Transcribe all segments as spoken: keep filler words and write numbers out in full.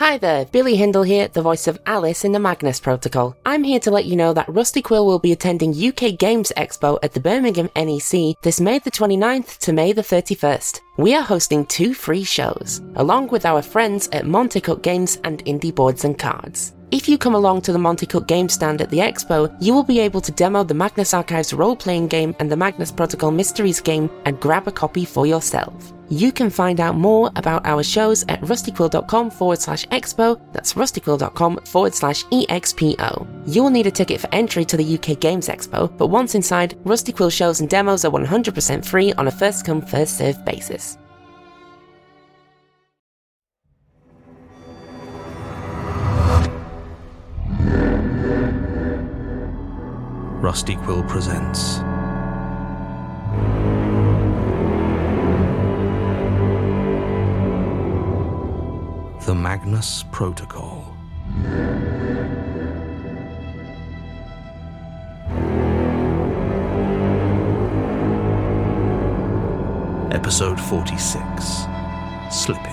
Hi there, Billy Hindle here, the voice of Alice in the Magnus Protocol. I'm here to let you know that Rusty Quill will be attending U K Games Expo at the Birmingham N E C this May the twenty-ninth to May the thirty-first. We are hosting two free shows, along with our friends at Monte Cook Games and Indie Boards and Cards. If you come along to the Monte Cook Game stand at the expo, you will be able to demo the Magnus Archives role-playing game and the Magnus Protocol Mysteries game and grab a copy for yourself. You can find out more about our shows at rustyquill.com forward slash expo, that's rustyquill.com forward slash expo. You will need a ticket for entry to the U K Games Expo, but once inside, Rusty Quill shows and demos are one hundred percent free on a first-come, first-served basis. Rusty Quill presents The Magnus Protocol. Episode forty-six, Slipping.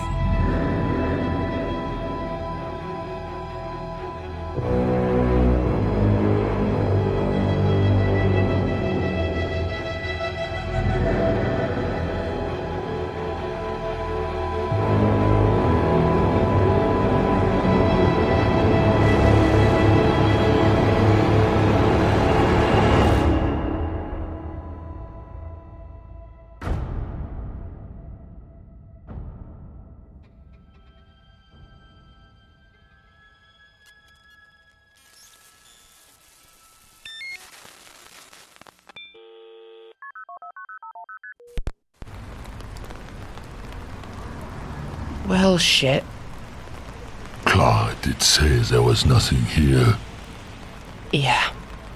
Well, shit. Clark did say there was nothing here. Yeah.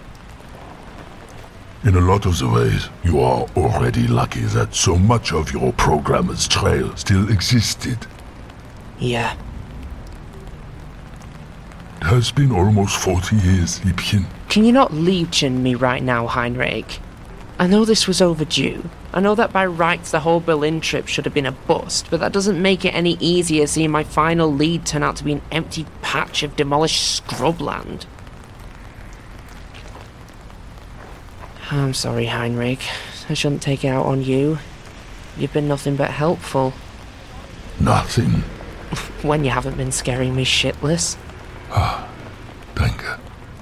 In a lot of the ways, you are already lucky that so much of your programmer's trail still existed. Yeah. It has been almost forty years, Liebchen. Can you not Liebchen me right now, Heinrich? I know this was overdue. I know that by rights the whole Berlin trip should have been a bust, but that doesn't make it any easier seeing my final lead turn out to be an empty patch of demolished scrubland. I'm sorry, Heinrich. I shouldn't take it out on you. You've been nothing but helpful. Nothing. When you haven't been scaring me shitless. Ah, danke.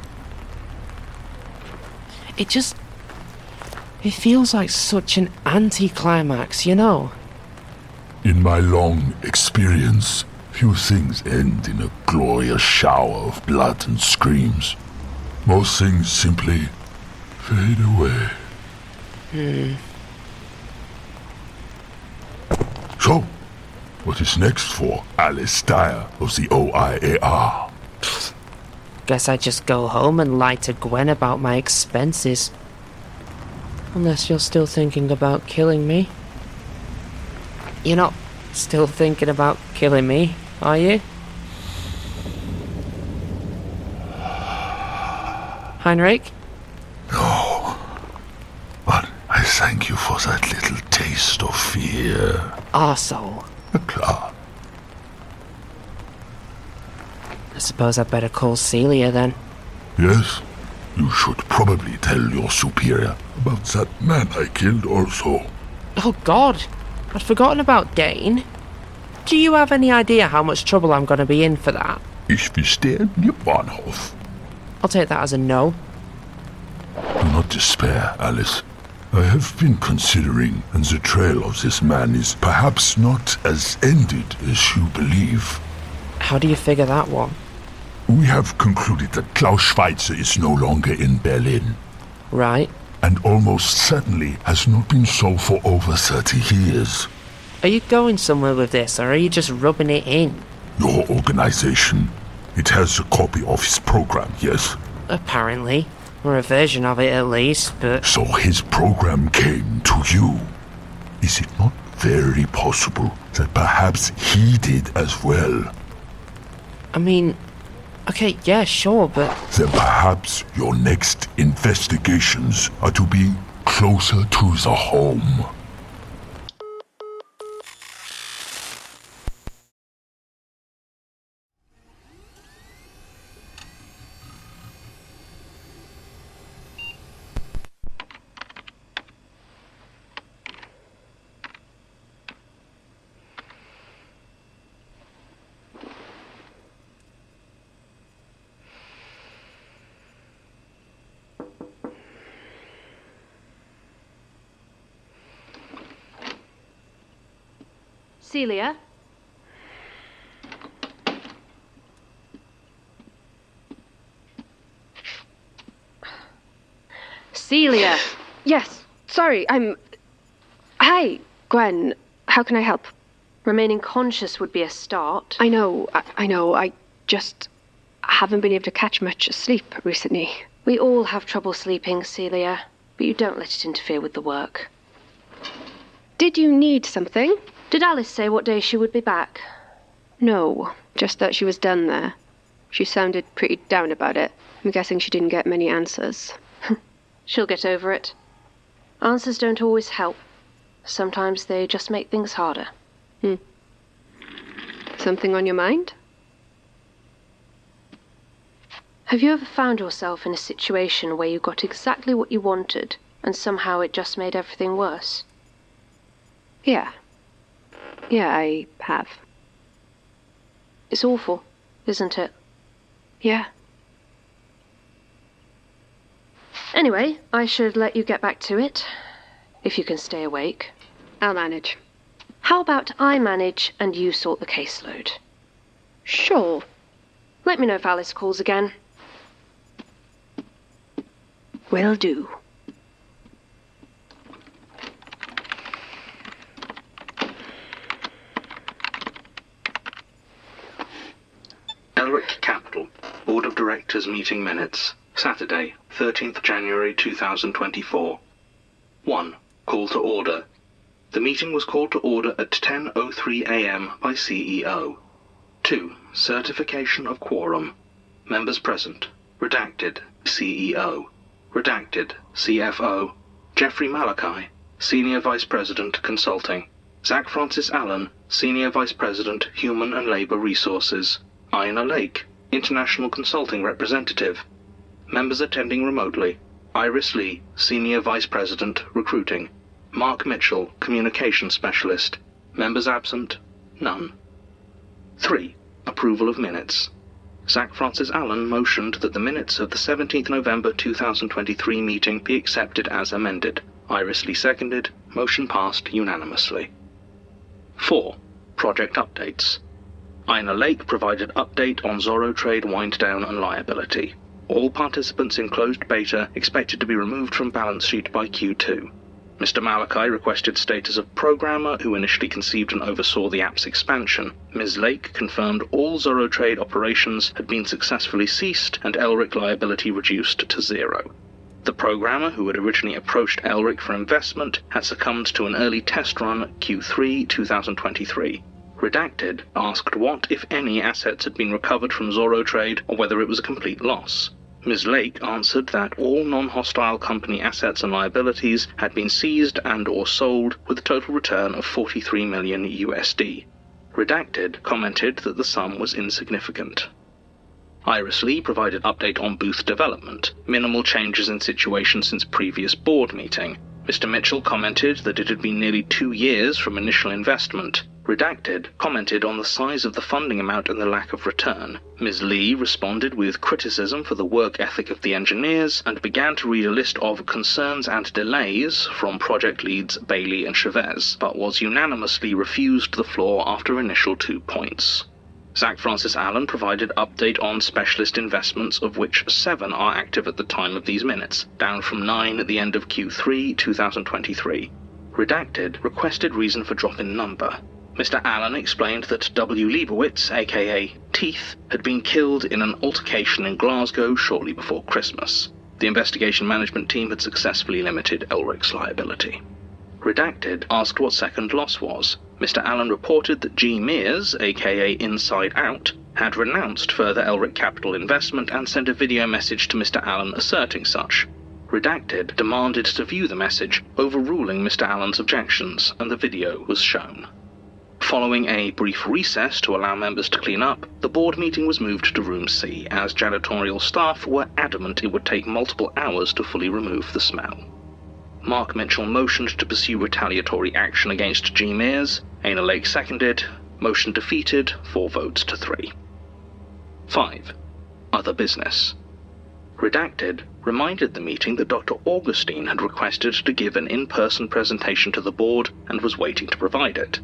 It just... It feels like such an anticlimax, you know? In my long experience, few things end in a glorious shower of blood and screams. Most things simply fade away. Hmm. So, what is next for Alice Dyer of the O I A R? Guess I just go home and lie to Gwen about my expenses. Unless you're still thinking about killing me. You're not still thinking about killing me, are you? Heinrich? No. But I thank you for that little taste of fear. Arsehole. Klar. I suppose I'd better call Celia then. Yes? You should probably tell your superior about that man I killed also. Oh God, I'd forgotten about Dane. Do you have any idea how much trouble I'm going to be in for that? Ich verstehe Ihr Bahnhof. I'll take that as a no. Do not despair, Alice. I have been considering, and the trail of this man is perhaps not as ended as you believe. How do you figure that one? We have concluded that Klaus Schweitzer is no longer in Berlin. Right. And almost certainly has not been so for over thirty years. Are you going somewhere with this, or are you just rubbing it in? Your organization, it has a copy of his program, yes? Apparently. Or a version of it at least, but... So his program came to you. Is it not very possible that perhaps he did as well? I mean... Okay, yeah, sure, but... Then perhaps your next investigations are to be closer to the home. Celia? Celia! Yes, sorry, I'm... Hi, Gwen. How can I help? Remaining conscious would be a start. I know, I, I know, I just haven't been able to catch much sleep recently. We all have trouble sleeping, Celia, but you don't let it interfere with the work. Did you need something? Did Alice say what day she would be back? No, just that she was done there. She sounded pretty down about it. I'm guessing she didn't get many answers. She'll get over it. Answers don't always help. Sometimes they just make things harder. Hmm. Something on your mind? Have you ever found yourself in a situation where you got exactly what you wanted, and somehow it just made everything worse? Yeah. Yeah, I have. It's awful, isn't it? Yeah. Anyway, I should let you get back to it, if you can stay awake. I'll manage. How about I manage and you sort the caseload? Sure. Let me know if Alice calls again. Will do. Elric Capital, Board of Directors meeting minutes, Saturday, thirteenth January two thousand twenty-four. one. Call to order. The meeting was called to order at ten oh three a m by C E O. two. Certification of quorum. Members present. Redacted, C E O. Redacted, C F O. Jeffrey Malachi, Senior Vice President, Consulting. Zach Francis Allen, Senior Vice President, Human and Labor Resources. Ina Lake, International Consulting Representative. Members attending remotely. Iris Lee, Senior Vice President, Recruiting. Mark Mitchell, Communications Specialist. Members absent? None. three. Approval of minutes. Zach Francis Allen motioned that the minutes of the seventeenth November two thousand twenty-three meeting be accepted as amended. Iris Lee seconded. Motion passed unanimously. four. Project updates. Ina Lake provided update on Zorro Trade wind down and liability. All participants in closed beta expected to be removed from balance sheet by Q two. Mister Malachi requested status of programmer who initially conceived and oversaw the app's expansion. Miz Lake confirmed all Zorro Trade operations had been successfully ceased and Elric liability reduced to zero. The programmer who had originally approached Elric for investment had succumbed to an early test run Q three twenty twenty-three. Redacted asked what, if any, assets had been recovered from Zorro Trade or whether it was a complete loss. Miz Lake answered that all non-hostile company assets and liabilities had been seized and or sold with a total return of forty-three million U S D. Redacted commented that the sum was insignificant. Iris Lee provided update on booth development, minimal changes in situation since previous board meeting. Mister Mitchell commented that it had been nearly two years from initial investment. Redacted commented on the size of the funding amount and the lack of return. Miz Lee responded with criticism for the work ethic of the engineers and began to read a list of concerns and delays from project leads Bailey and Chavez, but was unanimously refused the floor after initial two points. Zach Francis Allen provided update on specialist investments, of which seven are active at the time of these minutes, down from nine at the end of Q three twenty twenty-three. Redacted requested reason for drop in number. Mister Allen explained that W. Leibowitz, aka Teeth, had been killed in an altercation in Glasgow shortly before Christmas. The investigation management team had successfully limited Elric's liability. Redacted asked what second loss was. Mister Allen reported that G. Mears, aka Inside Out, had renounced further Elric Capital investment and sent a video message to Mister Allen asserting such. Redacted demanded to view the message, overruling Mister Allen's objections, and the video was shown. Following a brief recess to allow members to clean up, the board meeting was moved to Room C, as janitorial staff were adamant it would take multiple hours to fully remove the smell. Mark Mitchell motioned to pursue retaliatory action against G. Mears. Ina Lake seconded. Motion defeated, four votes to three. five. Other business. Redacted reminded the meeting that Doctor Augustine had requested to give an in-person presentation to the board and was waiting to provide it.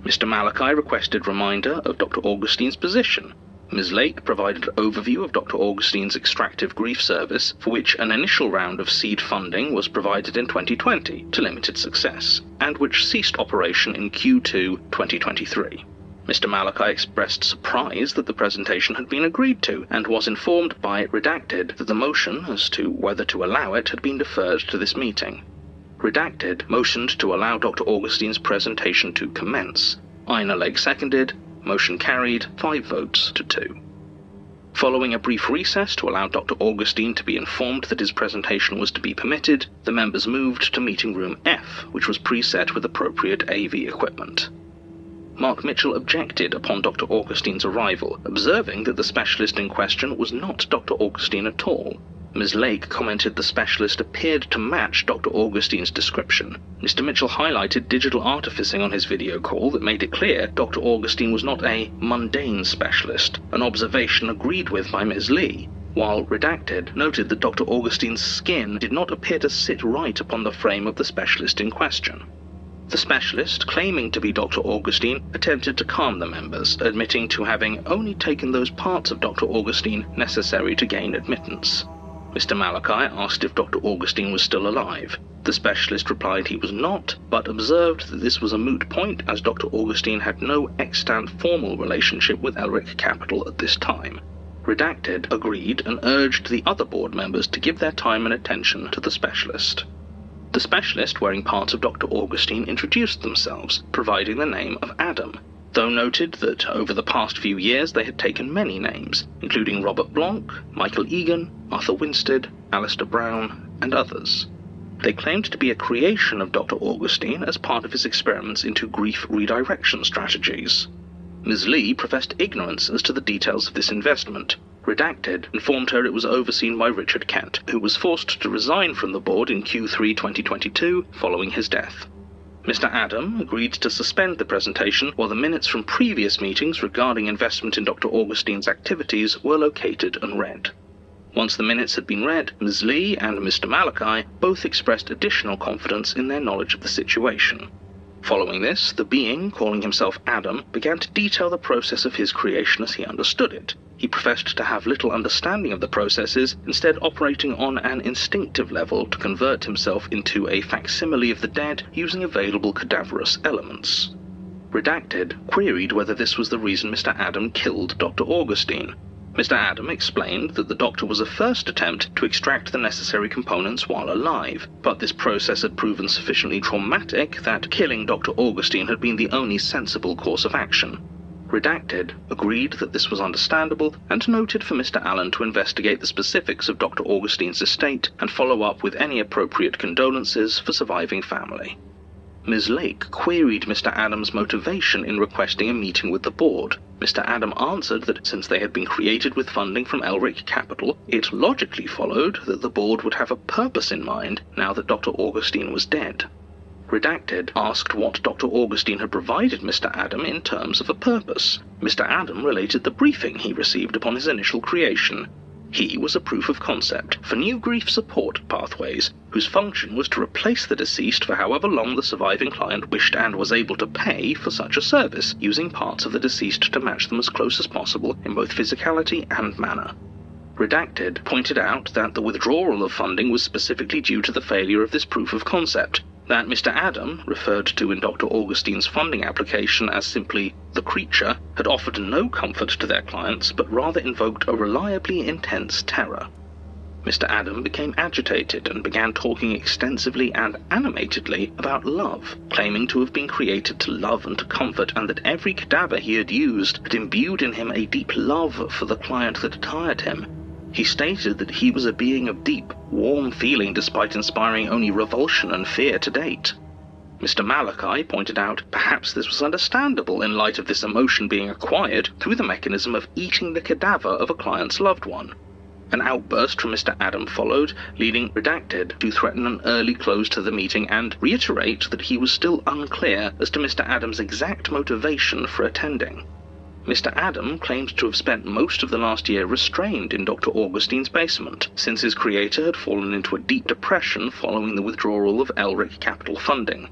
Mister Malachi requested reminder of Doctor Augustine's position. Miz Lake provided an overview of Doctor Augustine's extractive grief service, for which an initial round of seed funding was provided in twenty twenty to limited success, and which ceased operation in Q two twenty twenty-three. Mister Malachi expressed surprise that the presentation had been agreed to, and was informed by Redacted that the motion as to whether to allow it had been deferred to this meeting. Redacted motioned to allow Doctor Augustine's presentation to commence. Ina Lake seconded. Motion carried, five votes to two. Following a brief recess to allow Doctor Augustine to be informed that his presentation was to be permitted, the members moved to meeting room F, which was preset with appropriate A V equipment. Mark Mitchell objected upon Doctor Augustine's arrival, observing that the specialist in question was not Doctor Augustine at all. Miz Lake commented the specialist appeared to match Doctor Augustine's description. Mister Mitchell highlighted digital artificing on his video call that made it clear Doctor Augustine was not a mundane specialist, an observation agreed with by Miz Lee, while Redacted noted that Doctor Augustine's skin did not appear to sit right upon the frame of the specialist in question. The specialist, claiming to be Doctor Augustine, attempted to calm the members, admitting to having only taken those parts of Doctor Augustine necessary to gain admittance. Mister Malachi asked if Doctor Augustine was still alive. The specialist replied he was not, but observed that this was a moot point as Doctor Augustine had no extant formal relationship with Elric Capital at this time. Redacted agreed and urged the other board members to give their time and attention to the specialist. The specialist, wearing parts of Doctor Augustine, introduced themselves, providing the name of Adam, though noted that over the past few years they had taken many names, including Robert Blanc, Michael Egan, Arthur Winstead, Alistair Brown, and others. They claimed to be a creation of Doctor Augustine as part of his experiments into grief redirection strategies. Miz Lee professed ignorance as to the details of this investment. Redacted informed her it was overseen by Richard Kent, who was forced to resign from the board in Q three twenty twenty-two following his death. Mister Adam agreed to suspend the presentation while the minutes from previous meetings regarding investment in Doctor Augustine's activities were located and read. Once the minutes had been read, Miz Lee and Mister Malachi both expressed additional confidence in their knowledge of the situation. Following this, the being, calling himself Adam, began to detail the process of his creation as he understood it. He professed to have little understanding of the processes, instead operating on an instinctive level to convert himself into a facsimile of the dead using available cadaverous elements. Redacted queried whether this was the reason Mister Adam killed Doctor Augustine. Mister Adam explained that the Doctor was a first attempt to extract the necessary components while alive, but this process had proven sufficiently traumatic that killing Doctor Augustine had been the only sensible course of action. Redacted agreed that this was understandable and noted for Mister Allen to investigate the specifics of Doctor Augustine's estate and follow up with any appropriate condolences for surviving family. Miz Lake queried Mister Adam's motivation in requesting a meeting with the board. Mister Adam answered that since they had been created with funding from Elric Capital, it logically followed that the board would have a purpose in mind now that Doctor Augustine was dead. Redacted asked what Doctor Augustine had provided Mister Adam in terms of a purpose. Mister Adam related the briefing he received upon his initial creation. He was a proof of concept for new grief support pathways, whose function was to replace the deceased for however long the surviving client wished and was able to pay for such a service, using parts of the deceased to match them as close as possible in both physicality and manner. Redacted pointed out that the withdrawal of funding was specifically due to the failure of this proof of concept, that Mister Adam, referred to in Doctor Augustine's funding application as simply the creature, had offered no comfort to their clients, but rather invoked a reliably intense terror. Mister Adam became agitated and began talking extensively and animatedly about love, claiming to have been created to love and to comfort, and that every cadaver he had used had imbued in him a deep love for the client that had hired him. He stated that he was a being of deep, warm feeling despite inspiring only revulsion and fear to date. Mister Malachi pointed out perhaps this was understandable in light of this emotion being acquired through the mechanism of eating the cadaver of a client's loved one. An outburst from Mister Adam followed, leading Redacted to threaten an early close to the meeting and reiterate that he was still unclear as to Mister Adam's exact motivation for attending. Mister Adam claimed to have spent most of the last year restrained in Doctor Augustine's basement, since his creator had fallen into a deep depression following the withdrawal of Elric Capital funding.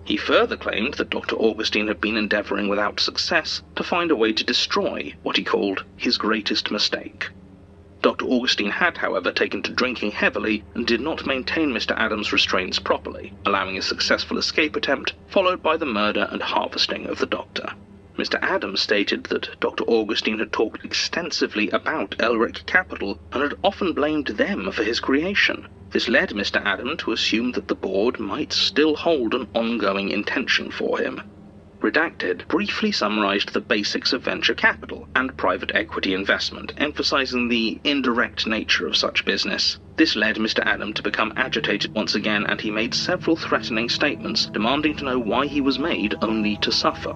He further claimed that Doctor Augustine had been endeavouring without success to find a way to destroy what he called his greatest mistake. Doctor Augustine had, however, taken to drinking heavily and did not maintain Mister Adams' restraints properly, allowing a successful escape attempt, followed by the murder and harvesting of the Doctor. Mister Adams stated that Doctor Augustine had talked extensively about Elric Capital and had often blamed them for his creation. This led Mister Adam to assume that the board might still hold an ongoing intention for him. Redacted briefly summarised the basics of venture capital and private equity investment, emphasising the indirect nature of such business. This led Mister Adam to become agitated once again, and he made several threatening statements, demanding to know why he was made only to suffer.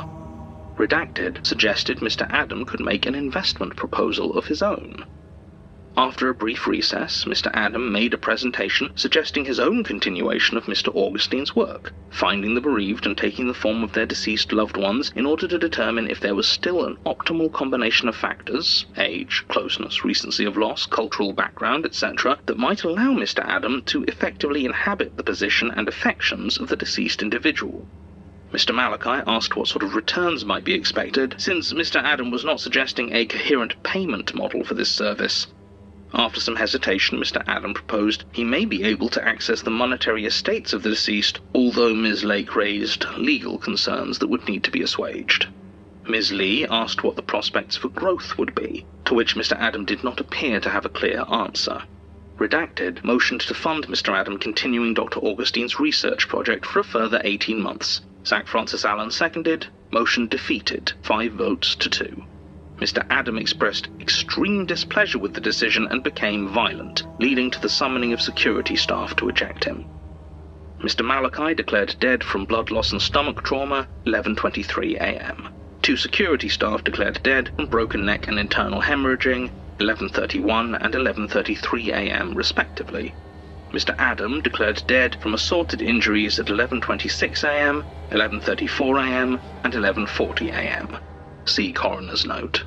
Redacted suggested Mister Adam could make an investment proposal of his own. After a brief recess, Mister Adam made a presentation suggesting his own continuation of Mister Augustine's work, finding the bereaved and taking the form of their deceased loved ones in order to determine if there was still an optimal combination of factors, age, closeness, recency of loss, cultural background, et cetera, that might allow Mister Adam to effectively inhabit the position and affections of the deceased individual. Mister Malachi asked what sort of returns might be expected, since Mister Adam was not suggesting a coherent payment model for this service. After some hesitation, Mister Adam proposed he may be able to access the monetary estates of the deceased, although Miz Lake raised legal concerns that would need to be assuaged. Miz Lee asked what the prospects for growth would be, to which Mister Adam did not appear to have a clear answer. Redacted motioned to fund Mister Adam continuing Doctor Augustine's research project for a further eighteen months. Zach Francis Allen seconded, motion defeated, five votes to two. Mister Adam expressed extreme displeasure with the decision and became violent, leading to the summoning of security staff to eject him. Mister Malachi declared dead from blood loss and stomach trauma, eleven twenty-three a m Two security staff declared dead from broken neck and internal hemorrhaging, eleven thirty-one and eleven thirty-three a m respectively. Mister Adam declared dead from assaulted injuries at eleven twenty-six a m, eleven thirty-four a m and eleven forty a m See coroner's note.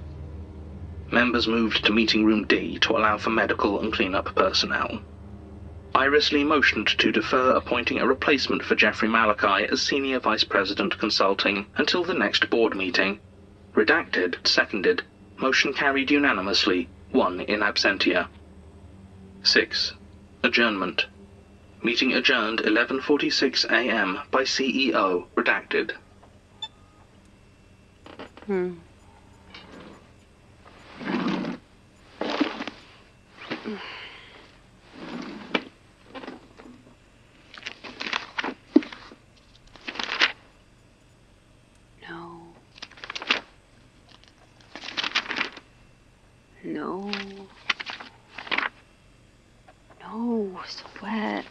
Members moved to meeting room D to allow for medical and clean-up personnel. Iris Lee motioned to defer appointing a replacement for Jeffrey Malachi as Senior Vice President Consulting until the next board meeting. Redacted seconded. Motion carried unanimously, one in absentia. six. Adjournment. Meeting adjourned eleven forty-six a m by C E O. Redacted. Hmm. No. No. No, sweat.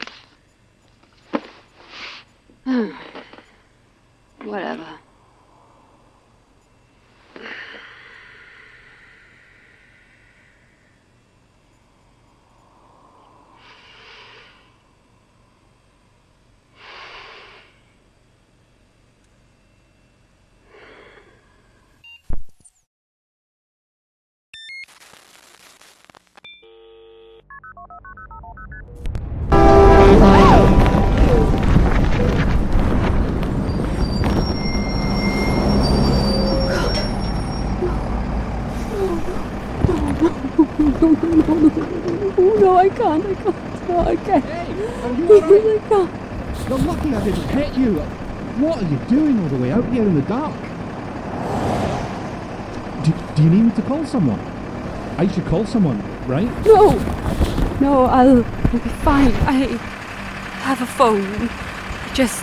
Whatever. No, I can't, I can't, no, I can't. Hey, are you alright? I can't. You're lucky I didn't hit you. What are you doing all the way out here in the dark? Do, do you need me to call someone? I should call someone, right? No, no, I'll, I'll be fine. I have a phone. I just...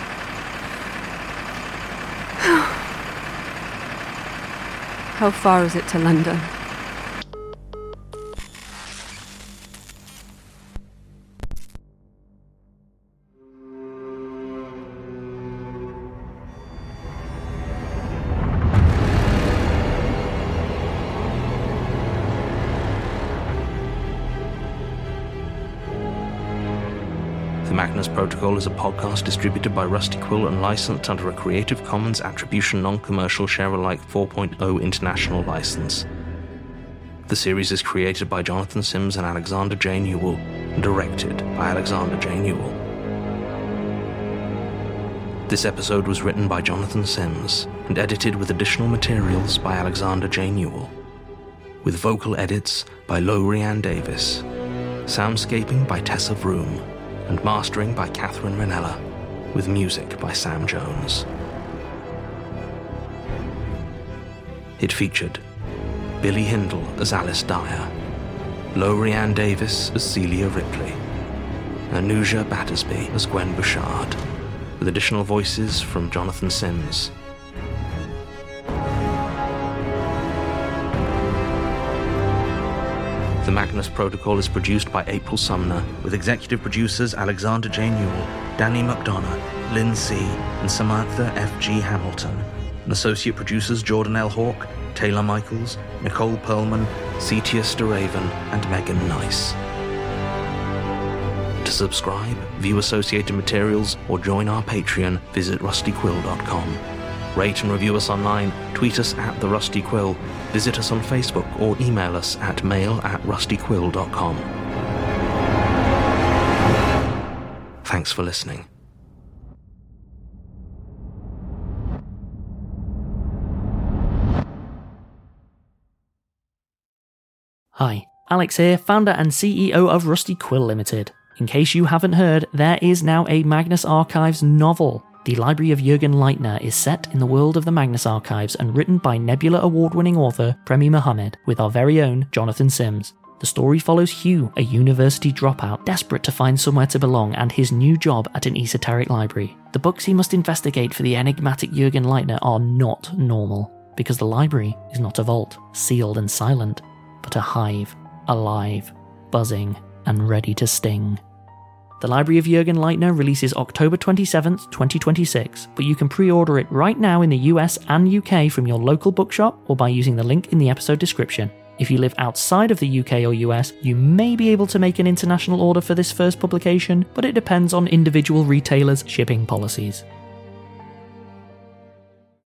How far is it to London? The Magnus Protocol is a podcast distributed by Rusty Quill and licensed under a Creative Commons Attribution Non-Commercial Share-alike four point oh International License. The series is created by Jonathan Sims and Alexander J. Newell, and directed by Alexander J. Newell. This episode was written by Jonathan Sims and edited with additional materials by Alexander J. Newell, with vocal edits by Lowry Ann Davis, soundscaping by Tessa Vroom, and mastering by Catherine Ranella, with music by Sam Jones. It featured Billy Hindle as Alice Dyer, Lowry Ann Davis as Celia Ripley, Anuja Battersby as Gwen Bouchard, with additional voices from Jonathan Sims. The Magnus Protocol is produced by April Sumner, with executive producers Alexander J. Newell, Danny McDonough, Lynn C., and Samantha F G. Hamilton, and associate producers Jordan L. Hawke, Taylor Michaels, Nicole Perlman, Cetius DeRaven, and Megan Nice. To subscribe, view associated materials, or join our Patreon, visit rusty quill dot com. Rate and review us online, tweet us at The Rusty Quill, visit us on Facebook, or email us at mail at rusty quill dot com. Thanks for listening. Hi, Alex here, founder and C E O of Rusty Quill Limited. In case you haven't heard, there is now a Magnus Archives novel. The Library of Jürgen Leitner is set in the world of the Magnus Archives and written by Nebula Award-winning author Premi Mohammed with our very own Jonathan Sims. The story follows Hugh, a university dropout desperate to find somewhere to belong, and his new job at an esoteric library. The books he must investigate for the enigmatic Jürgen Leitner are not normal, because the library is not a vault, sealed and silent, but a hive, alive, buzzing, and ready to sting. The Library of Jürgen Leitner releases October twenty-seventh, twenty twenty-six, but you can pre-order it right now in the U S and U K from your local bookshop or by using the link in the episode description. If you live outside of the U K or U S, you may be able to make an international order for this first publication, but it depends on individual retailers' shipping policies.